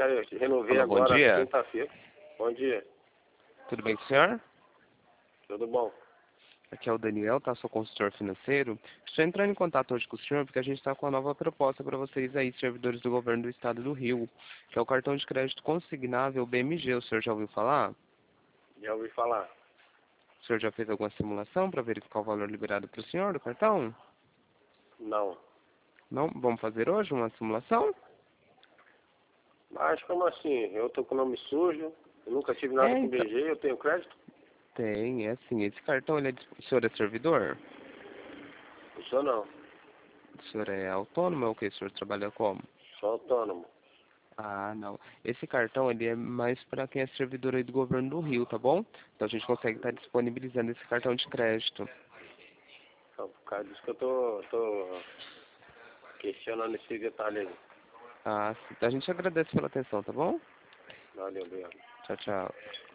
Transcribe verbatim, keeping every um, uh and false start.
eu renovei Alô, bom agora dia. quinta-feira. Bom dia. Tudo bem com o senhor? Tudo bom? Aqui é o Daniel, tá? Sou consultor financeiro. Estou entrando em contato hoje com o senhor porque a gente está com uma nova proposta para vocês aí, servidores do governo do estado do Rio, que é o cartão de crédito consignável B M G. O senhor já ouviu falar? Já ouvi falar. O senhor já fez alguma simulação para verificar o valor liberado para o senhor do cartão? Não. Não? Vamos fazer hoje uma simulação? Mas como assim? Eu tô com o nome sujo, eu nunca tive nada É, com então. B G, eu tenho crédito? Tem, é assim. Esse cartão, ele é de... O senhor é servidor? Eu sou não. O senhor é autônomo ou o que? O senhor trabalha como? Sou autônomo. Ah, não. Esse cartão, ele é mais para quem é servidor aí do governo do Rio, tá bom? Então a gente consegue estar disponibilizando esse cartão de crédito. Então, por causa disso que eu tô, tô questionando esse detalhe aí. Ah, sim. Então a gente agradece pela atenção, tá bom? Valeu, obrigado. Tchau, tchau.